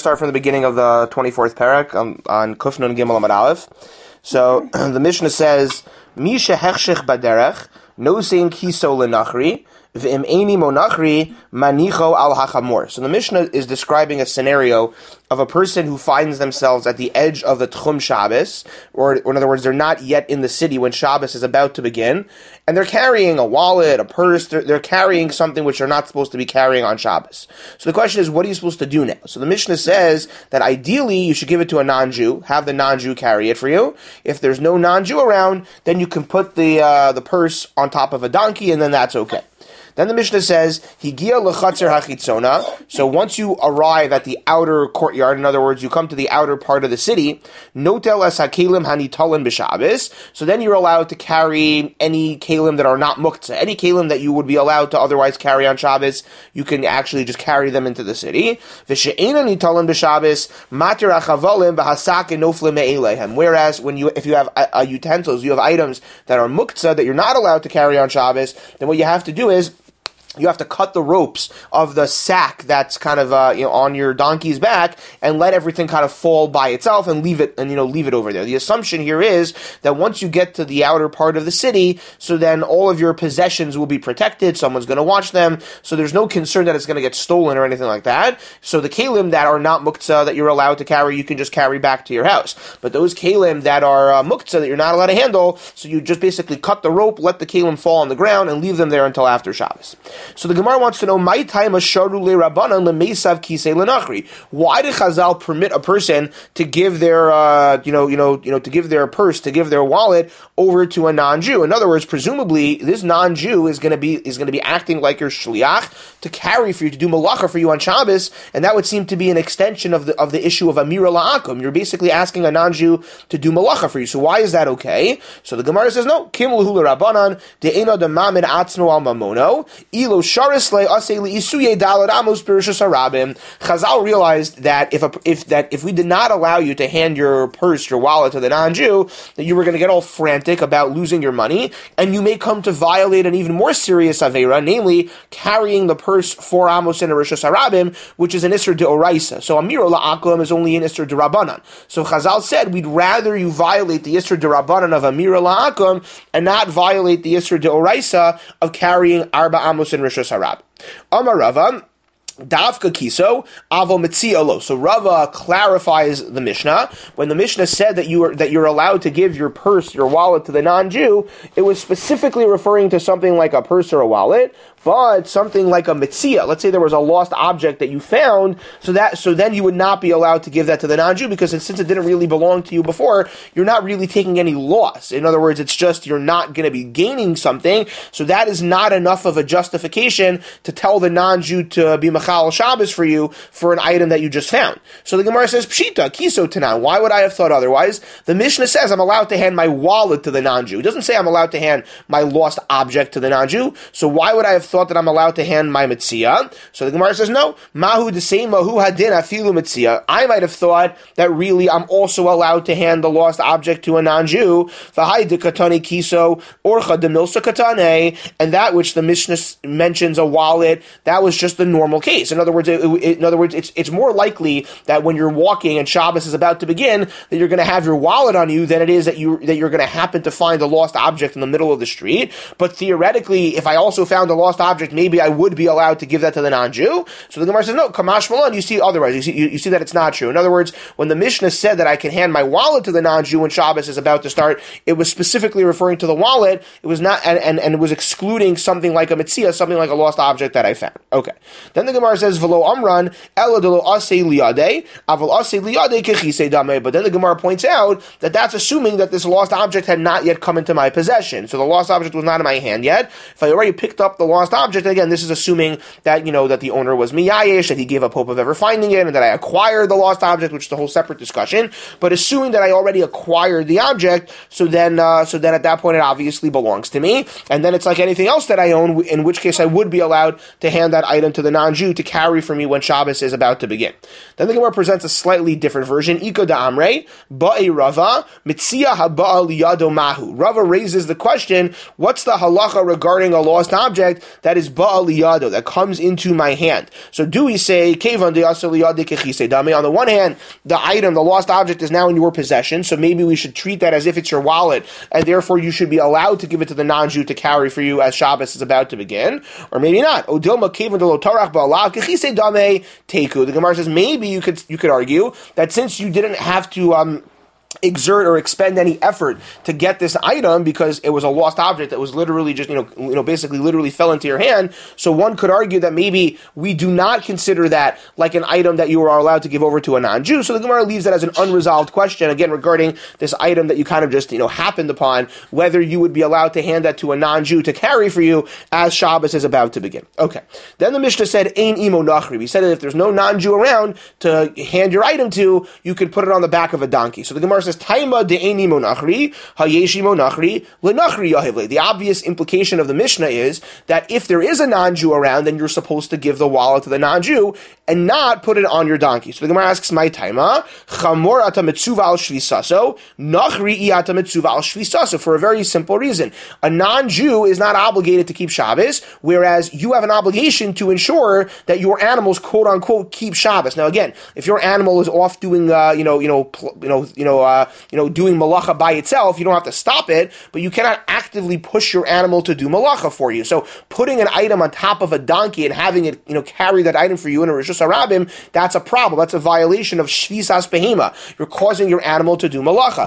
start from the beginning of the 24th parak on Kuf Nun Gimel Amud Aleph. So the Mishnah says, Misha hechshich baderech, no sein kiso lenachri, v'im eini monachri, manicho al hachamor. So the Mishnah is describing a scenario of a person who finds themselves at the edge of the Tchum Shabbos, or in other words, they're not yet in the city when Shabbos is about to begin, and they're carrying a wallet, a purse, they're carrying something which they're not supposed to be carrying on Shabbos. So the question is, what are you supposed to do now? So the Mishnah says that ideally you should give it to a non-Jew, have the non-Jew carry it for you. If there's no non-Jew around, then you can put the purse on top of a donkey, and then that's okay. Then the Mishnah says, Higia lechatzer hachitzona. So once you arrive at the outer courtyard, in other words, you come to the outer part of the city, notel es hakelim hanitolim b'Shabbos. So then you're allowed to carry any kelim that are not muktzah. Any kelim that you would be allowed to otherwise carry on Shabbos, you can actually just carry them into the city. V'she'ena nitolim b'Shabbos, matir achavolim b'hasak enoflim me'elehem. Whereas if you have utensils, you have items that are muktzah that you're not allowed to carry on Shabbos, then what you have to do is, you have to cut the ropes of the sack that's kind of on your donkey's back and let everything kind of fall by itself and leave it over there. The assumption here is that once you get to the outer part of the city, so then all of your possessions will be protected. Someone's going to watch them, so there's no concern that it's going to get stolen or anything like that. So the kelim that are not muktzah that you're allowed to carry, you can just carry back to your house. But those kelim that are muktzah that you're not allowed to handle, so you just basically cut the rope, let the kelim fall on the ground, and leave them there until after Shabbos. So the Gemara wants to know, my time asharu le rabbanan lemesav kisei lenachri. Why did Chazal permit a person to give their to give their purse, to give their wallet over to a non-Jew? In other words, presumably this non-Jew is going to be acting like your shliach to carry for you, to do malacha for you on Shabbos, and that would seem to be an extension of the issue of amira la'akum. You're basically asking a non-Jew to do malacha for you. So why is that okay? So the Gemara says no. Kim l'hu l'rabbanan de'eno demamin atzno al mamono ilo sharis le asei li'isuye dalad amos pirishus harabim. Chazal realized that if we did not allow you to hand your purse, your wallet to the non-Jew, that you were going to get all frantic about losing your money, and you may come to violate an even more serious avera, namely carrying the purse for amos and rishus harabim, which is an isser deoraisa. So amiro la'akum is only an isser derabanan. So Chazal said we'd rather you violate the isser derabanan of amiro la'akum and not violate the isser deoraisa of carrying arba amos and rishus harabim. Amar Rava, Davka kiso, avo metzialo. So Rava clarifies the Mishnah. When the Mishnah said that you're allowed to give your purse, your wallet to the non-Jew, it was specifically referring to something like a purse or a wallet, but something like a mitzia. Let's say there was a lost object that you found, so then you would not be allowed to give that to the non-Jew, because since it didn't really belong to you before, you're not really taking any loss. In other words, it's just you're not going to be gaining something, so that is not enough of a justification to tell the non-Jew to be machal Shabbos for you for an item that you just found. So the Gemara says, Pshita, kiso tanan. Why would I have thought otherwise? The Mishnah says I'm allowed to hand my wallet to the non-Jew. It doesn't say I'm allowed to hand my lost object to the non-Jew, so why would I have thought that I'm allowed to hand my mitzia? So the Gemara says, no. Mahu desei mahu hadin afilu mitzia. I might have thought that really I'm also allowed to hand the lost object to a non-Jew. V'hai de katane kiso orcha de milsa katane. And that which the Mishnah mentions a wallet, that was just the normal case. In other words, it's more likely that when you're walking and Shabbos is about to begin, that you're going to have your wallet on you than it is that you're going to happen to find a lost object in the middle of the street. But theoretically, if I also found a lost object, maybe I would be allowed to give that to the non-Jew. So the Gemara says, no, Kamash Malon, you see otherwise. You see that it's not true. In other words, when the Mishnah said that I can hand my wallet to the non-Jew when Shabbos is about to start, it was specifically referring to the wallet. It was not, and it was excluding something like a mitzia, something like a lost object that I found. Okay. Then the Gemara says, V'lo amran, ela de lo asei liyadei, aval asei liyadei kechisei dameh. But then the Gemara points out that that's assuming that this lost object had not yet come into my possession. So the lost object was not in my hand yet. If I already picked up the lost object, again, this is assuming that, that the owner was miyayish, that he gave up hope of ever finding it, and that I acquired the lost object, which is a whole separate discussion. But assuming that I already acquired the object, so then at that point it obviously belongs to me. And then it's like anything else that I own, in which case I would be allowed to hand that item to the non-Jew to carry for me when Shabbos is about to begin. Then the Gemara presents a slightly different version. Iko da amrei, ba'e Rava, mitzia haba'a liyado mahu. Rava raises the question, what's the halacha regarding a lost object that is ba'a liyado, that comes into my hand. So do we say, kevan de'asa liyadi kechise dame? On the one hand, the item, the lost object, is now in your possession, so maybe we should treat that as if it's your wallet, and therefore you should be allowed to give it to the non-Jew to carry for you as Shabbos is about to begin, or maybe not. Odilma kevan de lo tarach ba'alav kechise dame teku. The Gemara says maybe you could argue that since you didn't have to exert or expend any effort to get this item because it was a lost object that was literally just, basically literally fell into your hand. So one could argue that maybe we do not consider that like an item that you are allowed to give over to a non-Jew. So the Gemara leaves that as an unresolved question, again, regarding this item that you kind of just, happened upon, whether you would be allowed to hand that to a non-Jew to carry for you as Shabbos is about to begin. Okay. Then the Mishnah said, Ein imo nachri. We said that if there's no non-Jew around to hand your item to, you could put it on the back of a donkey. So the Gemara says, Taima de'eni monachri, hayeshi monachri, lenachri yahivle. The obvious implication of the Mishnah is that if there is a non-Jew around, then you're supposed to give the wallet to the non-Jew and not put it on your donkey. So the Gemara asks, my taima, chamor ata mitzuva al shvisaso, nachri ata mitzuva al shvisaso, for a very simple reason. A non-Jew is not obligated to keep Shabbos, whereas you have an obligation to ensure that your animals, quote unquote, keep Shabbos. Now again, if your animal is off doing, doing malacha by itself, you don't have to stop it, but you cannot actively push your animal to do malacha for you. So putting an item on top of a donkey and having it, carry that item for you in a Rishus HaRabim, that's a problem. That's a violation of Shvisas Behema. You're causing your animal to do malacha.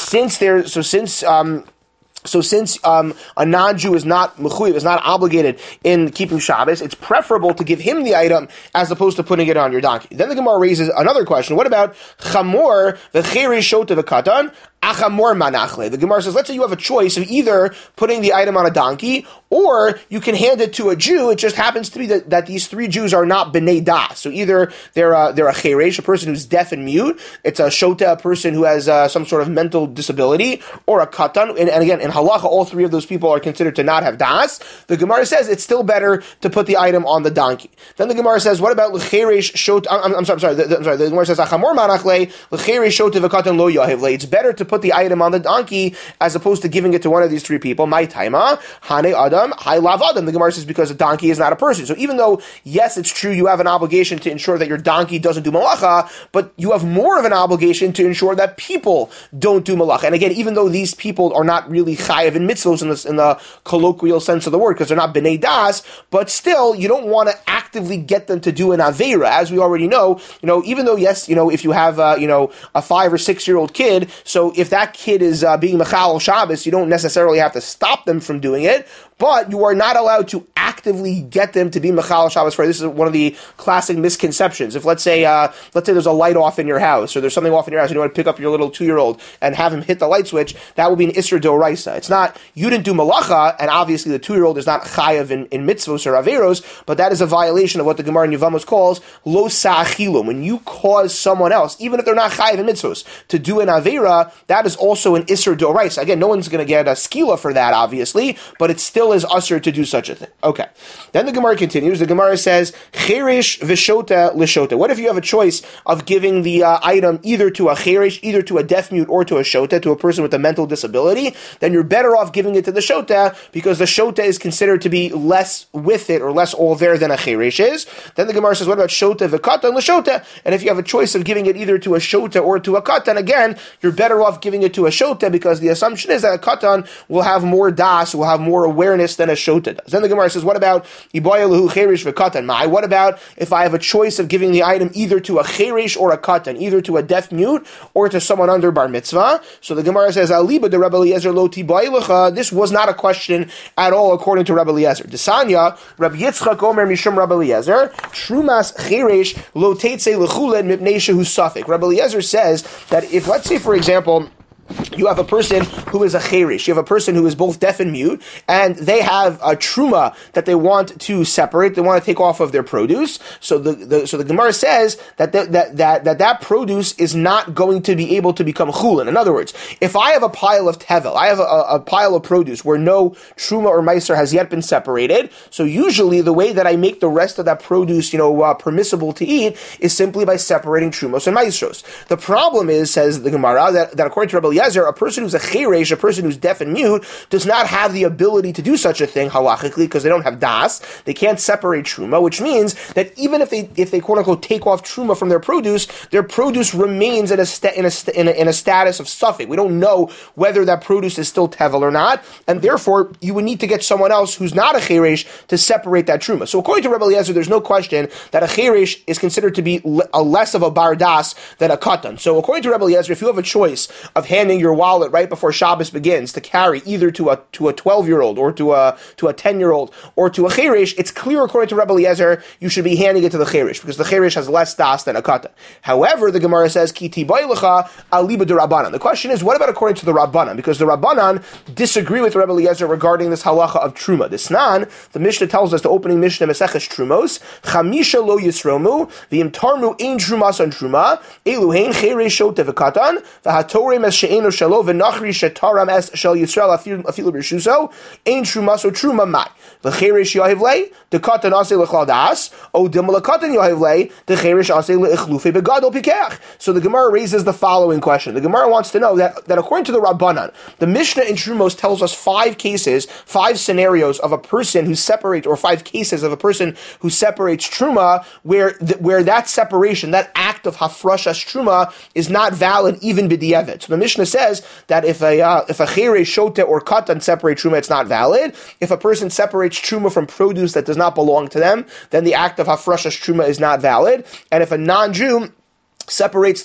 So since a non-Jew is not mechuyev, is not obligated in keeping Shabbos, it's preferable to give him the item as opposed to putting it on your donkey. Then the Gemara raises another question. What about chamor v'cheri shota v'katan achamor manachle? The Gemara says, let's say you have a choice of either putting the item on a donkey or you can hand it to a Jew. It just happens to be that these three Jews are not b'nei das. So either they're a cheresh, a person who's deaf and mute. It's a shota, a person who has some sort of mental disability, or a katan. And again, in halacha, all three of those people are considered to not have das. The Gemara says it's still better to put the item on the donkey. Then the Gemara says, what about l'cheresh shota? I'm sorry. The Gemara says achamor manachle l'cheresh shota v'katan lo yahivle. It's better to put the item on the donkey as opposed to giving it to one of these three people. My taima hane adam. High lav adam. The Gemara says because a donkey is not a person. So even though, yes, it's true you have an obligation to ensure that your donkey doesn't do malacha, but you have more of an obligation to ensure that people don't do malacha. And again, even though these people are not really chayav in mitzvos in the colloquial sense of the word, because they're not b'nei das, but still, you don't want to actively get them to do an avera. As we already know, even though, yes, if you have, a 5 or 6 year old kid, so if that kid is being mechal Shabbos, you don't necessarily have to stop them from doing it, but you are not allowed to actively get them to be Mechal Shabbos for. This is one of the classic misconceptions. If let's say there's a light off in your house, or there's something off in your house, and you want to pick up your little 2-year-old and have him hit the light switch, that would be an Isra Doraisa. It's not, you didn't do Malacha, and obviously the 2-year-old is not Chayav in mitzvos or Averos, but that is a violation of what the Gemara in Yevamos calls Lo Sa'achilum. When you cause someone else, even if they're not Chayav in mitzvos, to do an Avera, that is also an Isra Doraisa. Again, no one's going to get a skila for that, obviously, but it still is usher to do such a thing. Okay. Then the Gemara continues. The Gemara says, Cheresh v'shota l'shota. What if you have a choice of giving the item either to a cheresh, either to a deaf mute, or to a shota, to a person with a mental disability? Then you're better off giving it to the shota, because the shota is considered to be less with it, or less all there than a cheresh is. Then the Gemara says, what about shota v'katan l'shota? And if you have a choice of giving it either to a shota or to a katan, again, you're better off giving it to a shota, because the assumption is that a katan will have more das, will have more awareness than a shota does. Then the Gemara says, what about iboyalahu cheresh v'katan mai? What about if I have a choice of giving the item either to a cheresh or a katan, either to a deaf mute or to someone under bar mitzvah? So the Gemara says, aliba de Rabbi Eliezer lo tiboyalacha. This was not a question at all according to Rabbi Eliezer. Desanya, Rabbi Yitzchak Omer mishum Rabbi Eliezer, shrumas cheresh lo teitze lechulen mipnei shehu safek. Rabbi Eliezer says that if, let's say, for example, you have a person who is a cheresh, you have a person who is both deaf and mute, and they have a truma that they want to separate, they want to take off of their produce. So the Gemara says that produce is not going to be able to become chulin. In other words, if I have a pile of tevel, I have a pile of produce where no truma or meiser has yet been separated, so usually the way that I make the rest of that produce, permissible to eat is simply by separating trumos and meisros. The problem is, says the Gemara, that according to Rabbi Eliezer, a person who's a cheresh, a person who's deaf and mute, does not have the ability to do such a thing halachically because they don't have das. They can't separate truma, which means that even if they quote unquote take off truma from their produce remains in a status of suffix. We don't know whether that produce is still tevel or not, and therefore you would need to get someone else who's not a cheresh to separate that truma. So according to Rebbe Eliezer, there's no question that a cheresh is considered to be a less of a bar das than a katan. So according to Rebbe Eliezer, if you have a choice of handing your wallet right before Shabbos begins to carry either to a 12-year-old or to a 10-year-old or to a cheresh, it's clear according to Rebbe Eliezer you should be handing it to the cheresh because the cheresh has less das than a katan. However, the Gemara says ki tibay lecha aliba de Rabbanan. The question is, what about according to the Rabbanan? Because the Rabbanan disagree with Rebbe Eliezer regarding this halacha of truma. The Snan, the Mishnah tells us, the opening Mishnah Maseches Trumos, chamisha lo yisromu v'im tarmu ein trumas on truma elu hein cheresh shote v'katan v'hatorem es she'enu shalo v'nachri shetaram es shel Yisrael afilu b'shuso ein trumas o truma mai v'cheresh yahiv lei the katan ase lechal das o dimla katan yahiv lei the cheresh ase le'echlufe begadol pikech. So the Gemara raises the following question. The Gemara wants to know that according to the Rabbanan, the Mishnah in Trumos tells us 5 scenarios of a person who separates, or 5 cases of a person who separates truma, where that separation, that act of hafrashas truma, is not valid even b'di'evet. So the Mishnah says that if a cheresh, shote, or katan separate truma, it's not valid. If a person separates truma from produce that does not belong to them, then the act of hafrashas truma is not valid. And if a non-Jew separates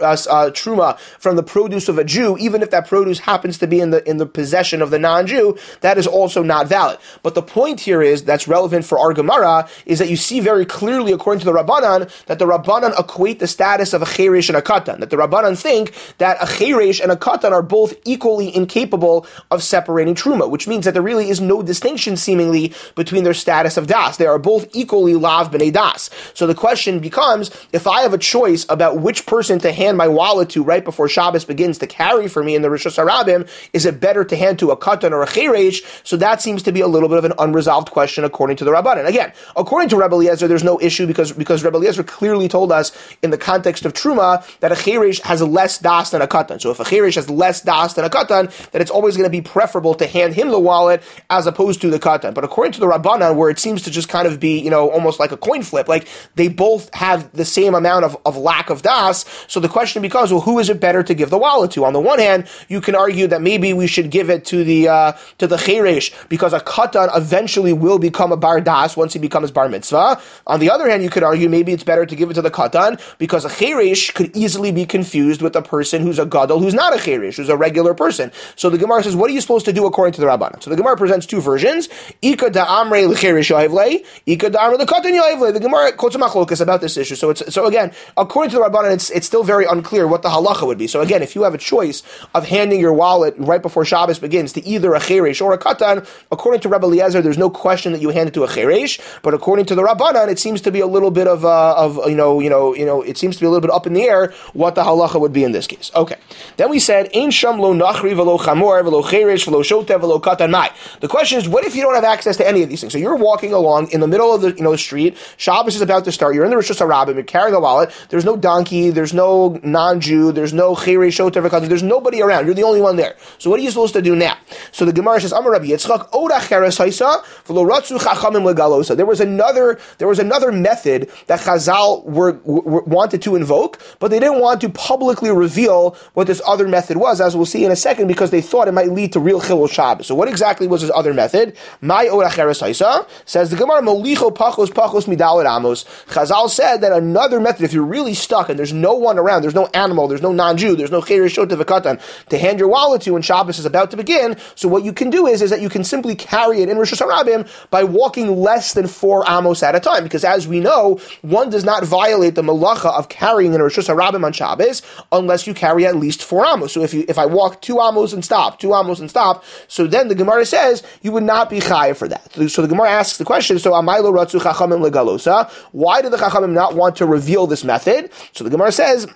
truma from the produce of a Jew, even if that produce happens to be in the possession of the non-Jew, that is also not valid. But the point here is, that's relevant for our Gemara, is that you see very clearly, according to the Rabbanan, that the Rabbanan equate the status of a cheresh and a katan. That the Rabbanan think that a cheresh and a katan are both equally incapable of separating truma, which means that there really is no distinction, seemingly, between their status of das. They are both equally lav b'nei das. So the question becomes, if I have a choice about which person to hand my wallet to right before Shabbos begins to carry for me in the Rishus Harabim, is it better to hand to a katan or a cheresh? So that seems to be a little bit of an unresolved question according to the Rabbanan. Again, according to Rebbe Eliezer, there's no issue because Rebbe Eliezer clearly told us in the context of truma that a cheresh has less das than a katan. So if a cheresh has less das than a katan, then it's always going to be preferable to hand him the wallet as opposed to the katan. But according to the Rabbanan, where it seems to just kind of be, almost like a coin flip, like they both have the same amount of lack of das, so the question becomes, well, who is it better to give the wallet to? On the one hand, you can argue that maybe we should give it to the cheresh because a katan eventually will become a bar das once he becomes bar mitzvah. On the other hand, you could argue maybe it's better to give it to the katan because a cheresh could easily be confused with a person who's a gadol who's not a cheresh, who's a regular person. So the Gemara says, what are you supposed to do according to the Rabbanan? So the Gemara presents 2 versions. Ika da'amre l'cheresh yohevlei, ika da'amre l'katan yohevlei. The Gemara quotes a machlokas about this issue. So again, according to the Rabbanan, it's still very unclear what the halacha would be. So again, if you have a choice of handing your wallet right before Shabbos begins to either a cheresh or a katan, according to Rebbe Eliezer, there's no question that you hand it to a cheresh. But according to the Rabbanan, it seems to be a little bit it seems to be a little bit up in the air what the halacha would be in this case. Okay. Then we said, Ein sham lo nachri velo chamor velo cheresh velo shote velo katan mai. The question is, what if you don't have access to any of these things? So you're walking along in the middle of the street. Shabbos is about to start. You're in the Rishus Harabim. You're carrying a wallet. There's no donkey. There's no non-Jew. There's no cheresh shote v'katan. There's nobody around. You're the only one there. So what are you supposed to do now? So the Gemara says, Amar Rabbi Yitzchak, Oda cheres haisa v'lo ratzu chachamim legalosa. There was another method that Chazal wanted to invoke, but they didn't want to publicly reveal what this other method was, as we'll see in a second, because they thought it might lead to real chilul Shabbos. So what exactly was this other method? My Oda cheres haisa, says the Gemara, Molicho pachos midalad amos. Chazal said that another method, if you're really stuck and there's no one around, there's no animal, there's no non-Jew, there's no cheresh shote v'katan to hand your wallet to when Shabbos is about to begin, so what you can do is that you can simply carry it in Rishus Harabim by walking less than 4 amos at a time, because as we know, one does not violate the malacha of carrying in Rishus Harabim on Shabbos unless you carry at least 4 amos. So if I walk 2 amos and stop, 2 amos and stop, so then the Gemara says you would not be chayav for that. So the Gemara asks the question, so amaylo ratzu chachamim legalosa, why did the chachamim not want to reveal this method? So the Gemara says,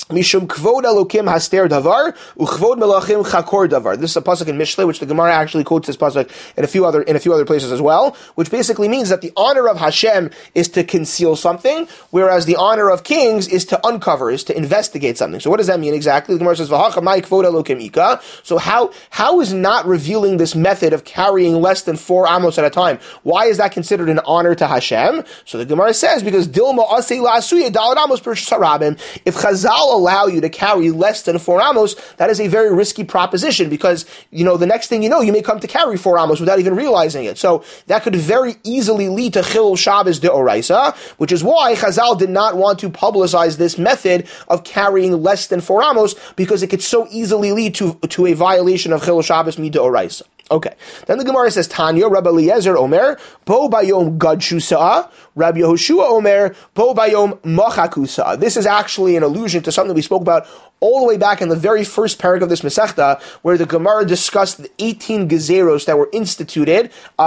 Mishum kvod Elokim haster davar uchvod melachim chakor davar. This is a pasuk in Mishlei, which the Gemara actually quotes this pasuk in a few other places as well, which basically means that the honor of Hashem is to conceal something, whereas the honor of kings is to uncover, is to investigate something. So what does that mean exactly? The Gemara says v'hachamai kvod Elokim ika. So how is not revealing this method of carrying less than 4 amos at a time? Why is that considered an honor to Hashem? So the Gemara says because Dilma asei la'asuya dalad amos per sarabim. If Chazal allow you to carry less than 4 amos, that is a very risky proposition because, the next thing you know, you may come to carry 4 amos without even realizing it. So that could very easily lead to Chilul Shabbos de'oraisa, which is why Chazal did not want to publicize this method of carrying less than 4 amos because it could so easily lead to a violation of Chilul Shabbos mide'oraisa. Okay. Then the Gemara says, Tanya, Rabbi Eliezer Omer, Bo Bayom Gadshu Sa'ah, Rabbi Yehoshua Omer, Bo Bayom Machaku Sa'ah. This is actually an allusion to something we spoke about all the way back in the very first parak of this Masechta, where the Gemara discussed the 18 gezeros that were instituted,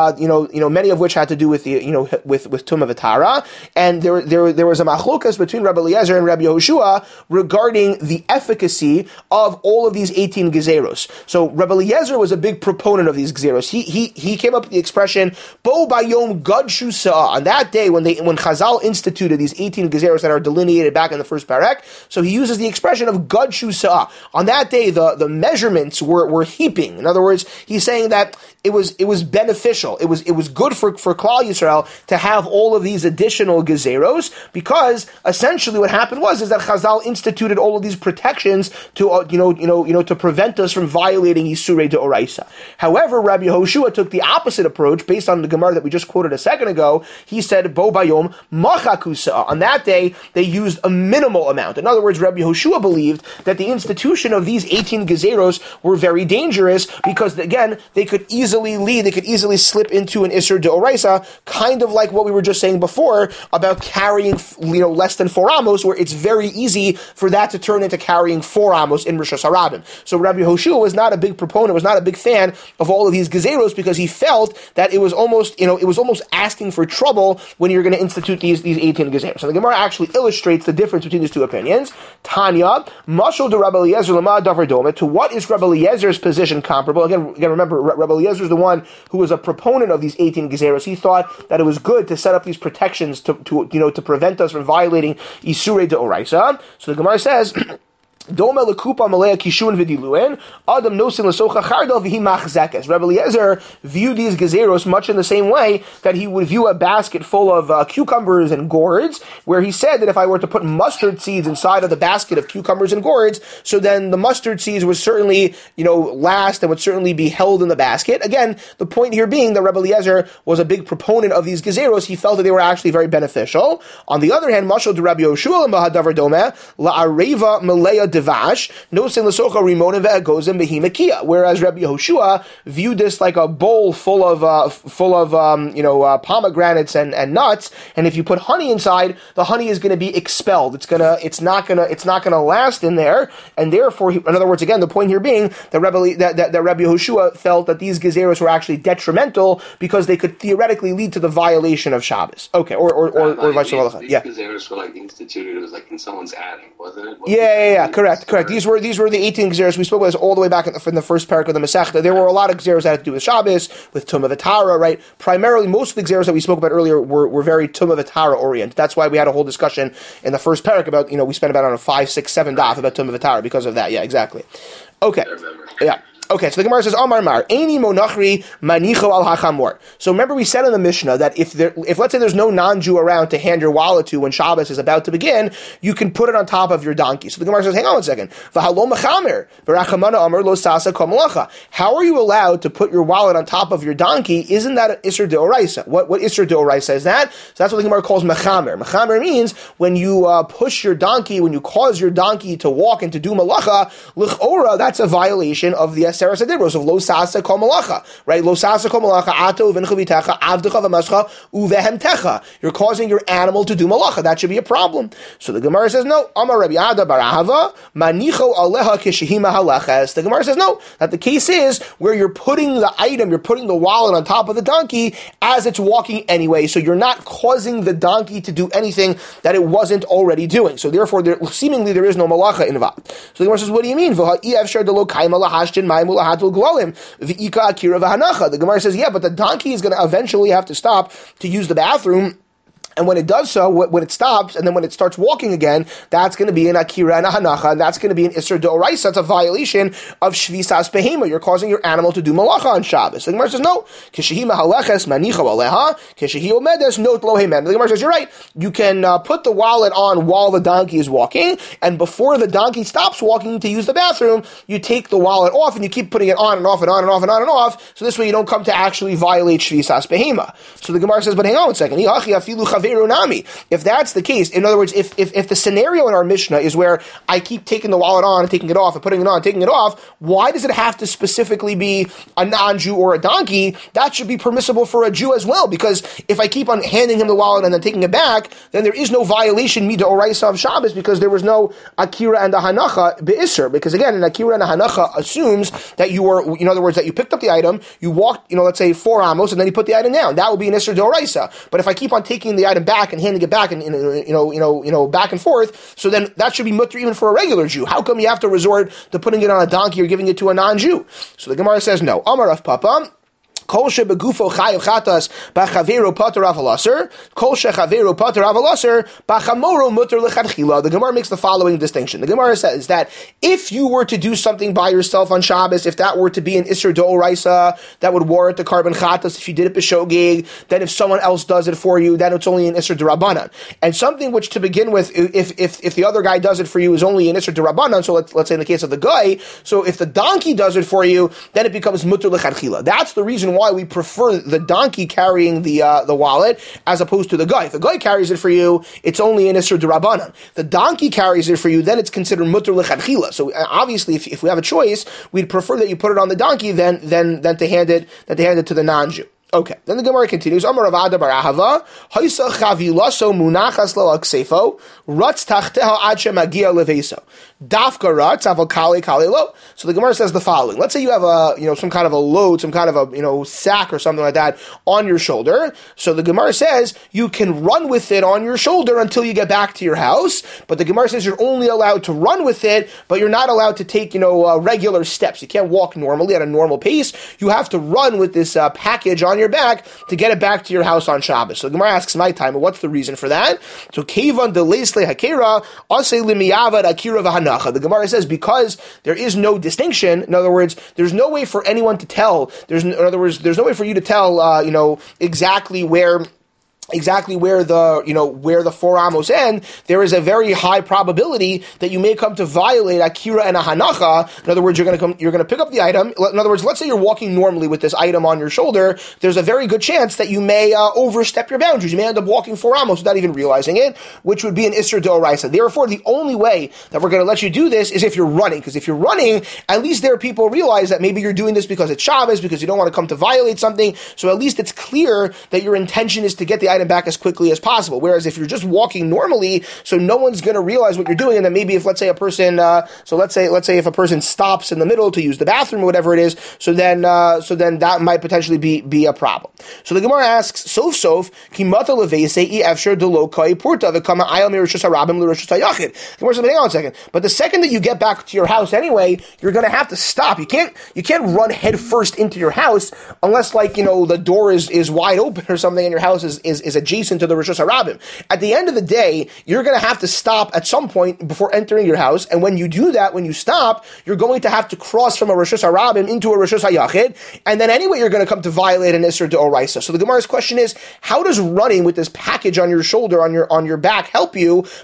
many of which had to do with the, with Tumah V'Tara, and there was a machlokas between Rabbi Eliezer and Rabbi Yehoshua regarding the efficacy of all of these 18 gezeros. So Rabbi Eliezer was a big proponent of these gezeros. He came up with the expression Bo Bayom Gadshu Sa'ah. On that day when Chazal instituted these 18 gezeros that are delineated back in the first parak, so he uses the expression of Gadshu Sa'ah. On that day, the measurements were heaping. In other words, he's saying that it was beneficial. It was good for Klal Yisrael to have all of these additional gezeros because essentially what happened is that Chazal instituted all of these protections to to prevent us from violating Yisurei De'oraisa. However, Rabbi Yehoshua took the opposite approach based on the Gemara that we just quoted a second ago. He said Bo Bayom Machaku Sa'ah. On that day, they used a minimal amount. In other words, Rabbi Yehoshua believed that the institution of these 18 gezeros were very dangerous because, again, they could easily slip into an Isser De'oraisa, kind of like what we were just saying before about carrying, less than 4 amos, where it's very easy for that to turn into carrying 4 amos in Rosh Hashanah. So Rabbi Yehoshua was not a big proponent, was not a big fan of all of these gezeros because he felt that it was almost asking for trouble when you're going to institute these 18 gezeros. So the Gemara actually illustrates the difference between these two opinions. Tanya, Mashal de Rabbi Eliezer Lama Davar Doma. To what is Rabbi Eliezer's position comparable? Again, remember, Rabbi Eliezer is the one who was a proponent of these 18 gezeros. He thought that it was good to set up these protections to prevent us from violating Isurei De'oraisa. So the Gemara says, Doma lekupa malea kishun v'diluen adam nosin l'socha chardal v'hi machzekes. Rabbi Eliezer viewed these gezeros much in the same way that he would view a basket full of cucumbers and gourds, where he said that if I were to put mustard seeds inside of the basket of cucumbers and gourds, so then the mustard seeds would certainly, last and would certainly be held in the basket. Again, the point here being that Rabbi Eliezer was a big proponent of these gezeros. He felt that they were actually very beneficial. On the other hand, mashal de Rabbi Yehoshua l'mahadavar domeh la'areva malea devash, no sin l'socha rimona ve'egozim behimakia. Whereas Rabbi Yehoshua viewed this like a bowl full of pomegranates and nuts, and if you put honey inside, the honey is going to be expelled. It's not going to last in there, and therefore, in other words, again, the point here being that Rabbi Yehoshua felt that these gezeros were actually detrimental because they could theoretically lead to the violation of Shabbos. Okay, or vice versa. These gezeros were instituted. It was in someone's attic, wasn't it? Yeah. Correct. These were the 18 gezeros. We spoke about this all the way back in the first parak of the Masechta. There were a lot of gezeros that had to do with Shabbos, with Tumah V'Tara, right? Primarily, most of the gezeros that we spoke about earlier were very Tumah V'Tara oriented. That's why we had a whole discussion in the first parak about, we spent about on 5, 6, 7 daf about Tumah V'Tara because of that. Yeah, exactly. Okay. Yeah. Okay, so the Gemara says, Amar Mar, Eini monachri manicho al hachamor. So remember we said in the Mishnah that if let's say there's no non-Jew around to hand your wallet to when Shabbos is about to begin, you can put it on top of your donkey. So the Gemara says, hang on 1 second. V'halo mechamer, v'rachamana amar lo sasa kol malacha. How are you allowed to put your wallet on top of your donkey? Isn't that an Isser De'oraisa? What Isser De'oraisa is that? So that's what the Gemara calls mechamer. Mechamer means when you push your donkey, when you cause your donkey to walk and to do malacha, l'chora, that's a violation of the Seras Adibros of Lo Sasa Kol Malacha, right? Lo Sasa Kol Malacha, Ato V'Nchavitecha, Avdecha V'Mascha, Uvehemtecha. You're causing your animal to do malacha. That should be a problem. So the Gemara says, no. Amar Rabbi Ada bar Ahava, Manicho Aleha Kishehi Mahaleches. The Gemara says, no. That the case is where you're putting the item, you're putting the wallet on top of the donkey as it's walking anyway. So you're not causing the donkey to do anything that it wasn't already doing. So therefore, seemingly there is no malacha involved. So the Gemara says, what do you mean? The Gemara says, yeah, but the donkey is going to eventually have to stop to use the bathroom. And when it does so, when it stops, and then when it starts walking again, that's going to be an akira and a hanacha, and that's going to be an isser d'oraisa. That's a violation of shvisas behema. You're causing your animal to do malacha on Shabbos. The Gemara says, no. Kishehi mahaleches manicha aleha, kishehi omedes not lo hemen. The Gemara says, you're right. You can put the wallet on while the donkey is walking, and before the donkey stops walking to use the bathroom, you take the wallet off, and you keep putting it on and off and on and off and on and off, so this way you don't come to actually violate shvisas behema. So the Gemara says, but hang on a second. If that's the case, in other words, if the scenario in our Mishnah is where I keep taking the wallet on and taking it off and putting it on and taking it off, why does it have to specifically be a non-Jew or a donkey? That should be permissible for a Jew as well, because if I keep on handing him the wallet and then taking it back, then there is no violation mida oraisa of Shabbos, because there was no akira and a hanacha be'isr. Because again, an akira and a hanacha assumes that you were, in other words, that you picked up the item, you walked, let's say 4 amos, and then you put the item down. That would be an isr d'oraisa. But if I keep on taking the item back and handing it back and back and forth, so then that should be mutter even for a regular Jew. How come you have to resort to putting it on a donkey or giving it to a non-Jew? So the Gemara says no. Amar Rav Papa. Kol shebegufo chayav chatas b'chaveru pater avalaser. Kol shechaveru pater avalaser b'chamoro muter lechatchila. The Gemara makes the following distinction. The Gemara says that if you were to do something by yourself on Shabbos, if that were to be an isser d'oraisa that would warrant the carbon chatas, if you did it b'shogeg, then if someone else does it for you, then it's only an isser d'rabanan. And something which to begin with, if the other guy does it for you, is only an isser d'rabanan. So let's say in the case of the guy, so if the donkey does it for you, then it becomes muter lechatchila. That's the reason why we prefer the donkey carrying the wallet as opposed to the guy. If the guy carries it for you, it's only an isser d'rabanan. The donkey carries it for you, then it's considered mutter l'chadchila. So obviously, if we have a choice, we'd prefer that you put it on the donkey than to hand it to the non-Jew. Okay, then the Gemara continues. Amar Rav Ada bar Ahava, Haisa chavilaso munachas lo aksefo, ratz tachteha ad shemagia leveso. Dafka ratz aval kali lo. So the Gemara says the following. Let's say you have some kind of a load, some kind of a sack or something like that on your shoulder. So the Gemara says you can run with it on your shoulder until you get back to your house. But the Gemara says you're only allowed to run with it, but you're not allowed to take regular steps. You can't walk normally at a normal pace. You have to run with this package on your back to get it back to your house on Shabbos. So the Gemara asks my time, what's the reason for that? So kevan de leisle hakera ase limiyavad akira v'hanacha. The Gemara says because there is no distinction. In other words, there's no way for anyone to tell. There's no way for you to tell exactly where the 4 amos end. There is a very high probability that you may come to violate akira and a hanacha. In other words, you're going to pick up the item. In other words, let's say you're walking normally with this item on your shoulder. There's a very good chance that you may overstep your boundaries. You may end up walking 4 amos without even realizing it, which would be an isser d'oraisa. Therefore, the only way that we're going to let you do this is if you're running. Because if you're running, at least there are people realize that maybe you're doing this because it's Shabbos, because you don't want to come to violate something. So at least it's clear that your intention is to get the item back as quickly as possible. Whereas if you're just walking normally, so no one's going to realize what you're doing, and then maybe if let's say if a person stops in the middle to use the bathroom or whatever it is, so then that might potentially be a problem. So the Gemara asks, sof kimata levese efsher delokai porta v'kama ayal mirishus harabim l'rishus hayachid. The Gemara says, hang on a second. But the second that you get back to your house anyway, you're going to have to stop. You can't run head first into your house unless the door is wide open or something, and your house is adjacent to the Rishus Harabim. At the end of the day, you're going to have to stop at some point before entering your house, and when you do that, when you stop, you're going to have to cross from a Rishus Harabim into a Rishus Hayachid, and then anyway you're going to come to violate an Isser d'oraisa. So the Gemara's question is, how does running with this package on your shoulder, on your back, help you? Because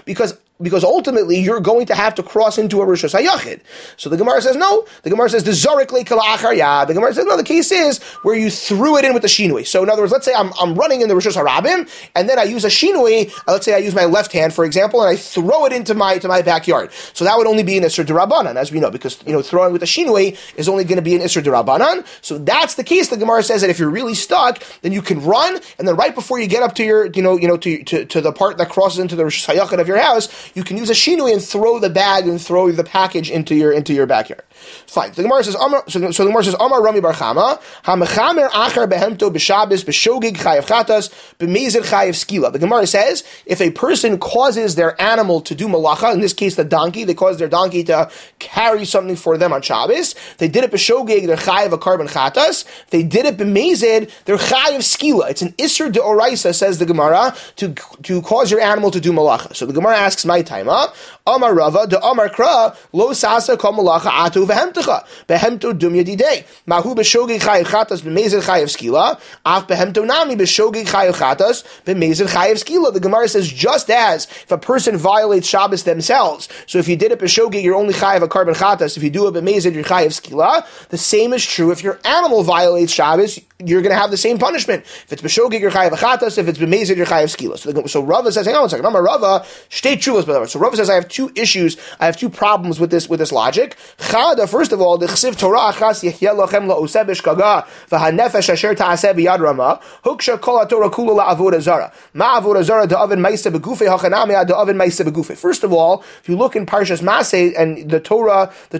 because ultimately you're going to have to cross into a Rishus HaYachid. So the Gemara says no. The Gemara says the Zorik Leikal Achar Yad. The Gemara says no. The case is where you threw it in with the Shinui. So in other words, let's say I'm running in the Rishus HaRabim, and then I use a Shinui. Let's say I use my left hand, for example, and I throw it into my backyard. So that would only be an Isser D'Rabbanan, as we know, because throwing with a Shinui is only going to be an Isser D'Rabbanan. So that's the case. The Gemara says that if you're really stuck, then you can run, and then right before you get up to your to the part that crosses into the Rishus HaYachid of your house, you can use a Shinui and throw the bag and throw the package into your backyard. Fine. The Gemara says, so the Gemara says, Amar Rami Bar Chama, HaMechamer Achar Behemto B'Shabes B'Shogig Chayav Chatas B'Mezer Chayav Skila. The Gemara says, if a person causes their animal to do malacha, in this case the donkey, they cause their donkey to carry something for them on Shabbos, they did it B'Shogig, they're Chayav a carbon Chatas, they did it B'Mezer, they're Chayav Skila. It's an Isser De'oraisa, says the Gemara, to cause your animal to do malacha. So the Gemara asks my time up, Amar Rava, de Amar Kra, Lo Sasa Kol Malacha Atu Vehemtecha, Behemto Dum Yedidei, Mahu B'Shogig Chayav Chatas B'Mezer Chayav Skila, Af Behemto Nami B'Shogig Chayav Chatas B'Mezer Chayav Skila. The Gemara says, just as if a person violates Shabbos themselves, so if you did it B'Shogig, you're only Chayav a carbon Chatas, if you do it B'Mezer, you're Chayav Skila, the same is true if your animal violates Shabbos, you're going to have the same punishment. If it's B'Shogig, you're Chayav a Chatas, if it's B'Mezer, you're Chayav Skila. So Rava says, hang on one second, Amar Rava, Shtei Tshuvos B'Davar. So Rava says, I have two issues, I have two problems with this logic. Chada, first of all, the Chsiv Torah Achas Yechye Lochem La'oseh B'Shkaga V'Hanefesh Asher Ta'aseh B'Yad Rama Huksha Kol HaTorah Kula La'avodah Zara Ma Avodah Zara Da'avin Ma'aseh B'Gufei Hachanami Da'avin Ma'aseh B'Gufei. First of all, if you look in Parshas Maseh and the Torah, in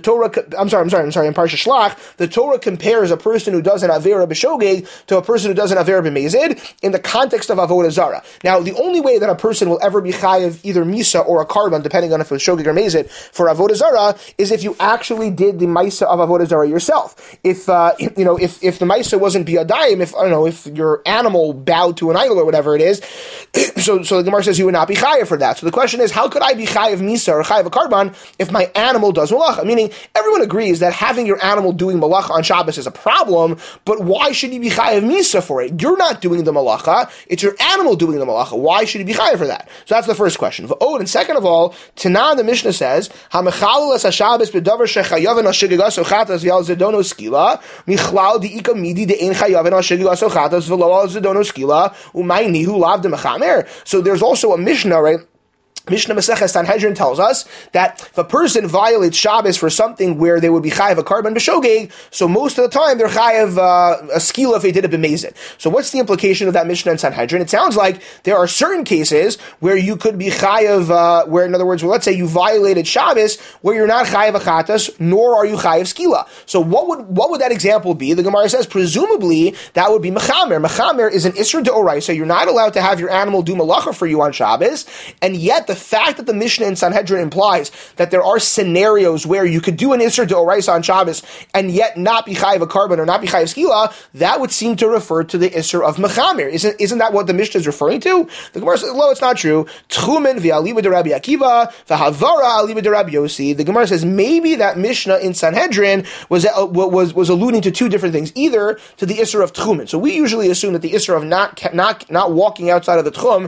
Parshas Shlach, the Torah compares a person who does an Avera B'Shogeg to a person who does an Avera B'Mezid in the context of Avodah Zara. Now, the only way that a person will ever be chayiv either Misa or a Karban, depending on if it's Shogeg or Mezid, for Avodah Zara, is if you actually did the Maisa of Avodah Zara yourself. If the Maisa wasn't Biyadayim, if your animal bowed to an idol or whatever it is, so the Gemara says you would not be chayiv for that. So the question is, how could I be chayiv Misa or chayiv a Karban if my animal does malacha? Meaning, everyone agrees that having your animal doing malacha on Shabbos is a problem, but why should you be chayiv Misa for it? You're not doing the malacha, it's your animal doing the malacha. Why should you be chayiv for that? So that's the first question. And second of all, Tanan, the Mishnah says, HaMechalel es HaShabbos b'davar shechayaven ha'shigigas ochatas v'al zedono skila michlal di'ika midi de'ein chayaven ha'shigigas ochatas v'lo al zedono skila u'may nihu lav de'mechamer. So there's also a Mishnah, right? Mishnah Masechah Sanhedrin tells us that if a person violates Shabbos for something where they would be chayav a carbon b'shogeg, so most of the time they're chayav a skila if they did it b'mezid. So what's the implication of that Mishnah in Sanhedrin? It sounds like there are certain cases where you could be chayav, where in other words, let's say you violated Shabbos where you're not chayav a chatas, nor are you chayav skila. So what would that example be? The Gemara says presumably that would be mechamer. Mechamer is an isra de'oraisa, so you're not allowed to have your animal do malacha for you on Shabbos, and yet the fact that the Mishnah in Sanhedrin implies that there are scenarios where you could do an Isser D'Oraisa on Shabbos and yet not be Chayiv a Karban or not be Chayiv Skila, that would seem to refer to the Isser of Mechamer. Isn't that what the Mishnah is referring to? The Gemara says, no, it's not true. Tchumen v'aliba de Rabbi Akiva v'havara aliba de Rabbi Yossi. The Gemara says maybe that Mishnah in Sanhedrin was alluding to two different things, either to the Isser of Tchumen. So we usually assume that the Isser of not walking outside of the Tchum,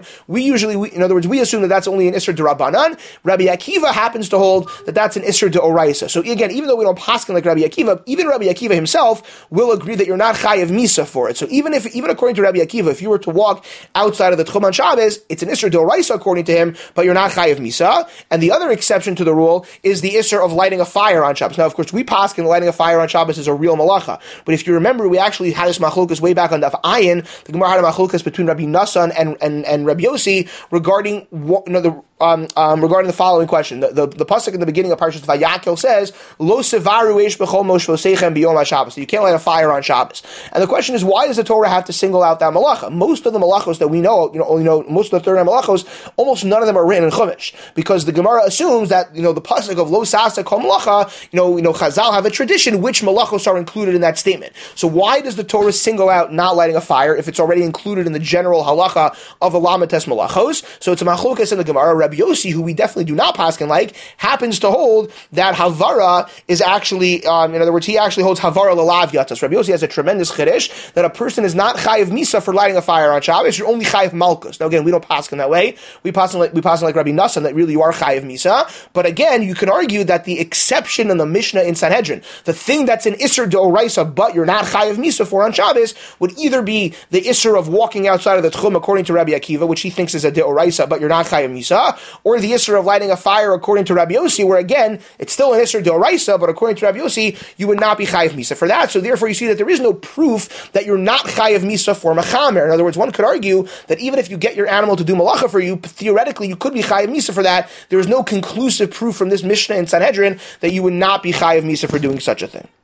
in other words, we assume that that's only an Isser D'Rabbanan. Rabbi Akiva happens to hold that that's an Isser D'Oraisa. So again, even though we don't paskin like Rabbi Akiva, even Rabbi Akiva himself will agree that you're not chayav Misa for it. So even according to Rabbi Akiva, if you were to walk outside of the Tchum on Shabbos, it's an Isser D'Oraisa according to him, but you're not chayav Misa. And the other exception to the rule is the Isser of lighting a fire on Shabbos. Now, of course, we paskin lighting a fire on Shabbos is a real malacha. But if you remember, we actually had this machlokas way back on Daf Ayin. The Gemara had a machlokas between Rabbi Nassan and Rabbi Yossi regarding regarding the following question. The pasuk in the beginning of Parshas Vayakel says, "Lo sevaru eish b'chol moshvosechem b'yom haShabbos." So you can't light a fire on Shabbos. And the question is, why does the Torah have to single out that malacha? Most of the malachos that we know, most of the 39 malachos, almost none of them are written in Chumash, because the Gemara assumes that the pasuk of Lo Sasa Kol Malacha, Chazal have a tradition which malachos are included in that statement. So why does the Torah single out not lighting a fire if it's already included in the general halacha of a lamites malachos? So it's a machlokas in the Gemara. Rabbi Yossi, who we definitely do not paskin like, happens to hold that Havara is actually, in other words, he actually holds Havara Lalav Yatas. Rabbi Yossi has a tremendous chiddush that a person is not chayiv misa for lighting a fire on Shabbos, you're only chayiv malchus. Now again, we don't paskin that way. We paskin like Rabbi Nassan that really you are chayiv misa. But again, you can argue that the exception in the Mishnah in Sanhedrin, the thing that's an Isser D'Oraisa, but you're not chayiv misa for on Shabbos, would either be the Isser of walking outside of the Tchum according to Rabbi Akiva, which he thinks is a D'Oraisa, but you're not chayiv misa, or the Isser of lighting a fire according to Rabbi Yossi, where again, it's still an Isser D'Oraisa, but according to Rabbi Yossi, you would not be chayiv misa for that. So therefore you see that there is no proof that you're not chayiv misa for Mechamer. In other words, one could argue that even if you get your animal to do malacha for you, theoretically you could be chayiv misa for that. There is no conclusive proof from this Mishnah in Sanhedrin that you would not be chayiv misa for doing such a thing.